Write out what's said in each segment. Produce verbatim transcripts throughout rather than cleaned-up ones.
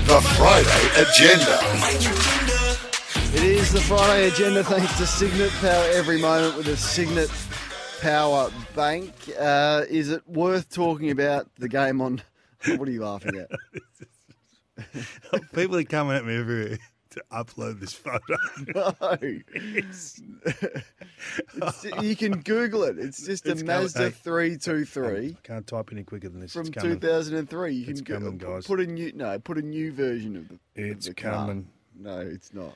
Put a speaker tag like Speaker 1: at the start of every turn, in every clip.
Speaker 1: The Friday Agenda.
Speaker 2: It is the Friday Agenda thanks to Signet. Power every moment with a Signet Power Bank. Uh, is it worth talking about the game on... What are you laughing at?
Speaker 3: People are coming at me everywhere to upload this photo.
Speaker 2: No. It's, you can Google it. It's just a
Speaker 3: It's
Speaker 2: Mazda
Speaker 3: coming.
Speaker 2: three two three
Speaker 3: I can't type any quicker than this.
Speaker 2: from
Speaker 3: It's
Speaker 2: two
Speaker 3: coming.
Speaker 2: thousand three. You
Speaker 3: It's
Speaker 2: can
Speaker 3: coming,
Speaker 2: go,
Speaker 3: guys.
Speaker 2: put a new no, put a new version of the.
Speaker 3: It's
Speaker 2: of the car.
Speaker 3: coming.
Speaker 2: No, it's not.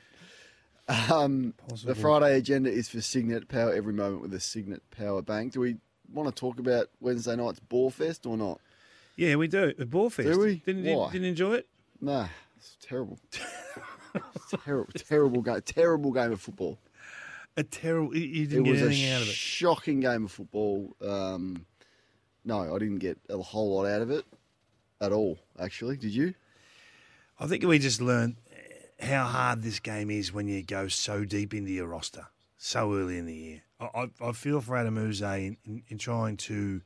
Speaker 2: Um,
Speaker 3: Possible.
Speaker 2: the Friday Agenda is for Signet. Power every moment with a Signet Power Bank. Do we want to talk about Wednesday night's Ball Fest or not?
Speaker 3: Yeah, we do. A ball fest.
Speaker 2: Do we?
Speaker 3: Didn't,
Speaker 2: Why?
Speaker 3: you, didn't enjoy it?
Speaker 2: No, it's terrible. terrible, terrible game. Terrible game of football.
Speaker 3: A terrible. You you
Speaker 2: It
Speaker 3: didn't get
Speaker 2: was a
Speaker 3: anything out of it.
Speaker 2: shocking game of football. Um, no, I didn't get a whole lot out of it at all. Actually, did you?
Speaker 3: I think we just learned how hard this game is when you go so deep into your roster so early in the year. I, I, I feel for Adam Uze in, in, in trying to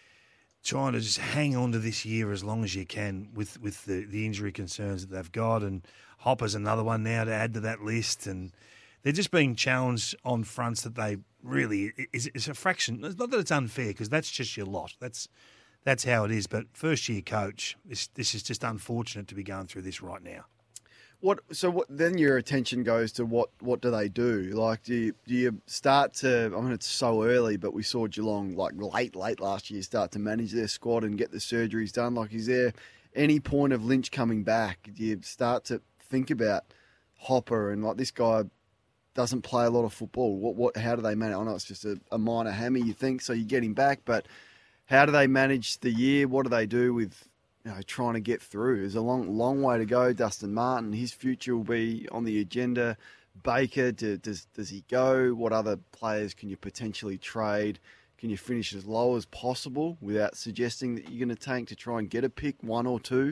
Speaker 3: trying to just hang on to this year as long as you can with, with the, the injury concerns that they've got. And Hopper's another one now to add to that list. And they're just being challenged on fronts that they really is it's a fraction. It's not that it's unfair because that's just your lot. That's that's how it is. But first year coach, this this is just unfortunate to be going through this right now.
Speaker 2: What? So what? Then your attention goes to what? What do they do? Like, do you, do you start to? I mean, it's so early, but we saw Geelong like late, late last year start to manage their squad and get the surgeries done. Like, is there any point of Lynch coming back? Do you start to think about Hopper and like this guy doesn't play a lot of football? What? What? How do they manage? I know it's just a, a minor hammy, you think, so you get him back, but how do they manage the year? What do they do with? You know, trying to get through. There's a long, long way to go. Dustin Martin, his future will be on the agenda. Baker, do, does does he go? What other players can you potentially trade? Can you finish as low as possible without suggesting that you're going to tank to try and get a pick, one or two?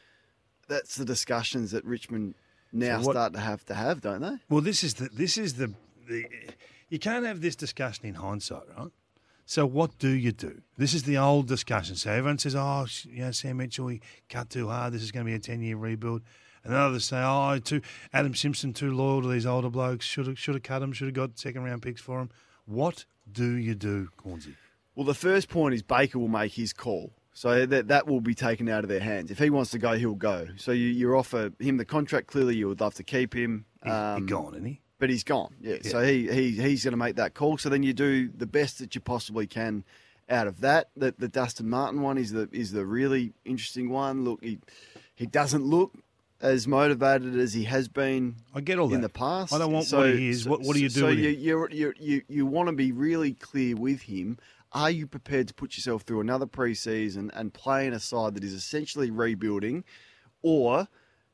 Speaker 2: That's the discussions that Richmond now
Speaker 3: So what-
Speaker 2: start to have to have, don't they?
Speaker 3: Well, this is the this is the, the you can't have this discussion in hindsight, right? So what do you do? This is the old discussion. So everyone says, oh, you know, Sam Mitchell, he cut too hard. This is going to be a ten-year rebuild. And others say, oh, too, Adam Simpson too loyal to these older blokes. Should have should have cut him. Should have got second-round picks for him. What do you do, Cornsey?
Speaker 2: Well, the first point is Baker will make his call. So that that will be taken out of their hands. If he wants to go, he'll go. So you, you offer him the contract. Clearly, you would love to keep him.
Speaker 3: He's,
Speaker 2: Um,
Speaker 3: he's gone, isn't he?
Speaker 2: But he's gone, yeah.
Speaker 3: Yeah.
Speaker 2: So he, he he's going to make that call. So then you do the best that you possibly can out of that. The, the Dustin Martin one is the is the really interesting one. Look, he he doesn't look as motivated as he has been
Speaker 3: I get all that.
Speaker 2: in the past.
Speaker 3: I don't want
Speaker 2: So-
Speaker 3: what he is.
Speaker 2: so-
Speaker 3: What, what do you do
Speaker 2: So
Speaker 3: with
Speaker 2: you,
Speaker 3: him?
Speaker 2: you you you you want to be really clear with him. Are you prepared to put yourself through another preseason and play in a side that is essentially rebuilding, or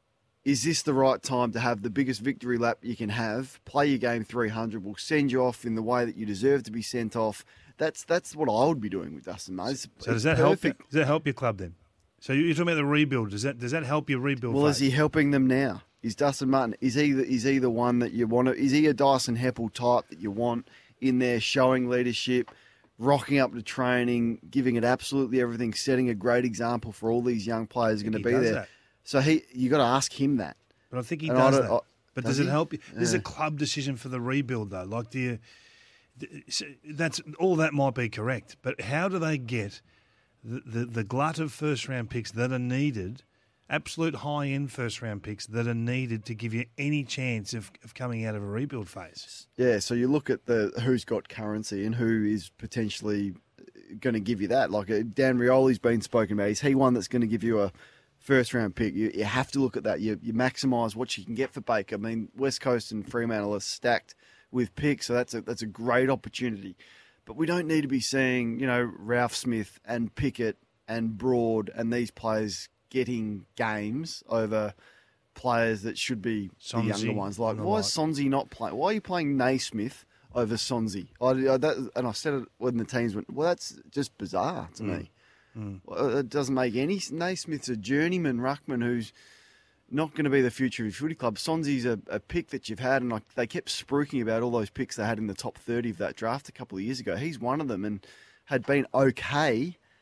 Speaker 2: is this the right time to have the biggest victory lap you can have? Play your game three hundred. We'll send you off in the way that you deserve to be sent off. That's that's what I would be doing with Dustin Martin.
Speaker 3: So does that
Speaker 2: perfect.
Speaker 3: help? Does that help your club then? So you're talking about the rebuild. Does that does that help your rebuild?
Speaker 2: Well, is
Speaker 3: phase?
Speaker 2: he helping them now? Is Dustin Martin? Is he the, is he the one that you want to? Is he a Dyson Heppel type that you want in there, showing leadership, rocking up to training, giving it absolutely everything, setting a great example for all these young players going to
Speaker 3: He
Speaker 2: be
Speaker 3: does
Speaker 2: there?
Speaker 3: that.
Speaker 2: So he, you got to ask him that.
Speaker 3: But I think he
Speaker 2: And I
Speaker 3: does
Speaker 2: don't-
Speaker 3: that.
Speaker 2: I-
Speaker 3: but
Speaker 2: does
Speaker 3: does, it
Speaker 2: he?
Speaker 3: help you? This is a
Speaker 2: Yeah.
Speaker 3: club decision for the rebuild, though. Like, do you? That's all. That might be correct, but how do they get the the, the glut of first round picks that are needed, absolute high end first round picks that are needed to give you any chance of, of coming out of a rebuild phase?
Speaker 2: Yeah, so you look at the who's got currency and who is potentially going to give you that. Like uh, Dan Rioli's been spoken about. Is he one that's going to give you a first round pick? You, you have to look at that. You, you maximise what you can get for Baker. I mean, West Coast and Fremantle are stacked with picks, so that's a that's a great opportunity. But we don't need to be seeing, you know, Ralph Smith and Pickett and Broad and these players getting games over players that should be the
Speaker 3: Sonzi
Speaker 2: younger ones. Like,
Speaker 3: and the
Speaker 2: why
Speaker 3: like.
Speaker 2: is Sonzi not playing? Why are you playing Naismith over Sonzi? I, I, that, and I said it when the teams went, well, that's just bizarre to me.
Speaker 3: Mm.
Speaker 2: Well, it doesn't make any... Naismith's a journeyman ruckman who's not going to be the future of your footy club. Sonzi's a, a pick that you've had, and like, they kept spruiking about all those picks they had in the top thirty of that draft a couple of years ago. He's one of them and had been okay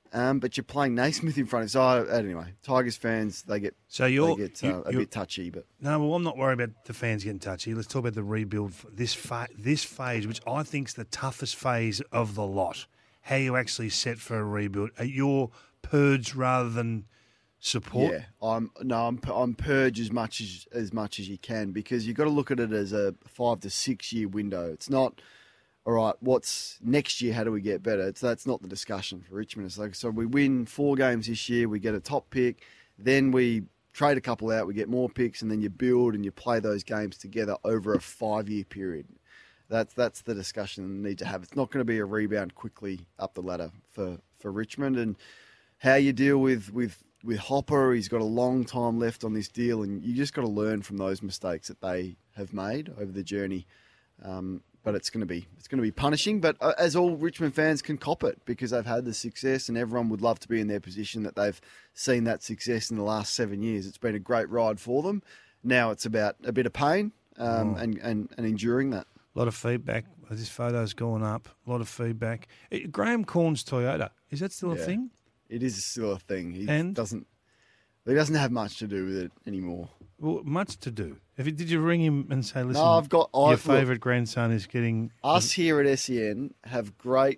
Speaker 2: Um, but you're playing Naismith in front. So I, anyway, Tigers fans they get
Speaker 3: So you're,
Speaker 2: they get
Speaker 3: you,
Speaker 2: uh, a
Speaker 3: you're
Speaker 2: bit touchy, but
Speaker 3: no. Well, I'm not worried about the fans getting touchy. Let's talk about the rebuild. f- This fa- this phase, which I think is the toughest phase of the lot. How you actually set for a rebuild? Are you purge rather than support?
Speaker 2: yeah, I'm no, I'm I'm purge as much as as much as you can because you've got to look at it as a five to six year window. It's not. All right, what's next year? How do we get better? It's, that's not the discussion for Richmond. It's like, so we win four games this year, we get a top pick, then we trade a couple out, we get more picks, and then you build and you play those games together over a five-year period. That's that's the discussion we need to have. It's not going to be a rebound quickly up the ladder for, for Richmond. And how you deal with, with, with Hopper, he's got a long time left on this deal, and you just got to learn from those mistakes that they have made over the journey. Um, But it's going to be it's going to be punishing. But uh, as all Richmond fans can cop it because they've had the success, and everyone would love to be in their position that they've seen that success in the last seven years. It's been a great ride for them. Now it's about a bit of pain um,
Speaker 3: Oh.
Speaker 2: and, and and enduring that.
Speaker 3: A lot of feedback. This photo's gone up. A lot of feedback. Eh, Graham Corn's Toyota. Is that still a
Speaker 2: Yeah.
Speaker 3: thing?
Speaker 2: It is still a thing. He
Speaker 3: And?
Speaker 2: doesn't he doesn't have much to do with it anymore.
Speaker 3: Well, much to do. If you, did you ring him and say, "Listen,
Speaker 2: No, I've got
Speaker 3: your
Speaker 2: I've, look,
Speaker 3: favourite grandson is getting
Speaker 2: us here at S E N have great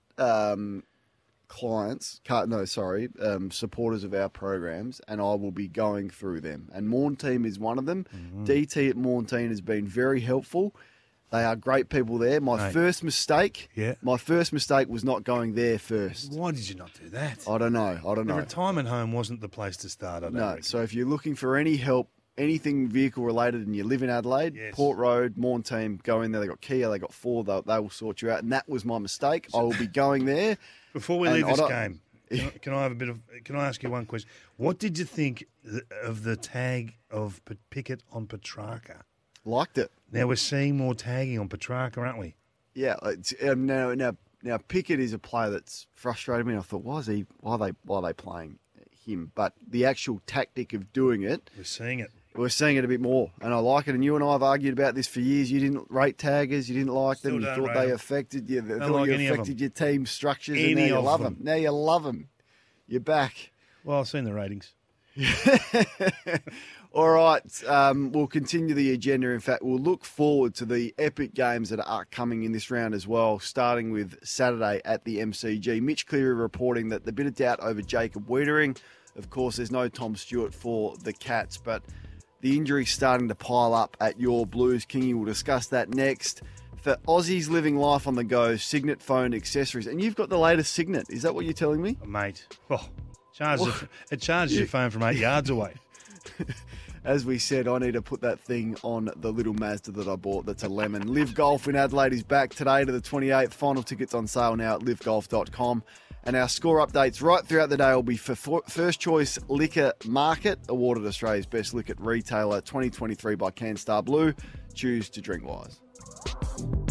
Speaker 2: um, clients, ca- no, sorry, um, supporters of our programs, and I will be going through them. And Mornteam is one of them.
Speaker 3: Mm-hmm.
Speaker 2: D T at Mornteam has been very helpful. They are great people there. My
Speaker 3: Mate.
Speaker 2: first mistake,
Speaker 3: Yeah.
Speaker 2: my first mistake was not going there first.
Speaker 3: Why did you not do that?
Speaker 2: I don't know. I don't
Speaker 3: The
Speaker 2: know.
Speaker 3: retirement home wasn't the place to start. I don't
Speaker 2: No.
Speaker 3: reckon.
Speaker 2: So if you're looking for any help, anything vehicle related, and you live in Adelaide,
Speaker 3: Yes.
Speaker 2: Port Road, Mornteam, go in there. They got Kia, they got Ford. They, they will sort you out. And that was my mistake. I will be going there.
Speaker 3: Before we
Speaker 2: And
Speaker 3: leave
Speaker 2: I
Speaker 3: this
Speaker 2: don't-
Speaker 3: game, can I, can I have a bit of? Can I ask you one question? What did you think th- of the tag of P- Pickett on Petrarca?
Speaker 2: Liked it.
Speaker 3: Now we're seeing more tagging on Petrarca, aren't we?
Speaker 2: Yeah. It's, um, now, now, now, Pickett is a player that's frustrated me. I thought, why is he? Why are they? Why are they playing him? But the actual tactic of doing it,
Speaker 3: We're seeing it.
Speaker 2: we're seeing it a bit more, and I like it. And you and I have argued about this for years. You didn't rate taggers. You didn't like
Speaker 3: Still
Speaker 2: them. You
Speaker 3: don't
Speaker 2: thought
Speaker 3: rate
Speaker 2: they
Speaker 3: them.
Speaker 2: affected you. They
Speaker 3: Don't
Speaker 2: thought
Speaker 3: like
Speaker 2: you
Speaker 3: any of
Speaker 2: affected your team structures.
Speaker 3: Any
Speaker 2: and now you
Speaker 3: of
Speaker 2: love
Speaker 3: them.
Speaker 2: them. Now you love them. You're back.
Speaker 3: Well, I've seen the ratings.
Speaker 2: All right, um, we'll continue the agenda. In fact, we'll look forward to the epic games that are coming in this round as well, starting with Saturday at the M C G. Mitch Cleary reporting that the bit of doubt over Jacob Wiedering. Of course, there's no Tom Stewart for the Cats, but the injury's starting to pile up at your Blues. Kingy, we'll discuss that next. For Aussies living life on the go, Signet phone accessories. And you've got the latest Signet. Is that what you're telling me?
Speaker 3: Oh, mate, oh, charges your, it charges your phone from eight yards away.
Speaker 2: As we said, I need to put that thing on the little Mazda that I bought that's a lemon. Live Golf in Adelaide is back today to the twenty-eighth. Final tickets on sale now at live golf dot com. And our score updates right throughout the day will be for First Choice Liquor Market, awarded Australia's Best Liquor Retailer twenty twenty-three by CanStar Blue. Choose to drink wise.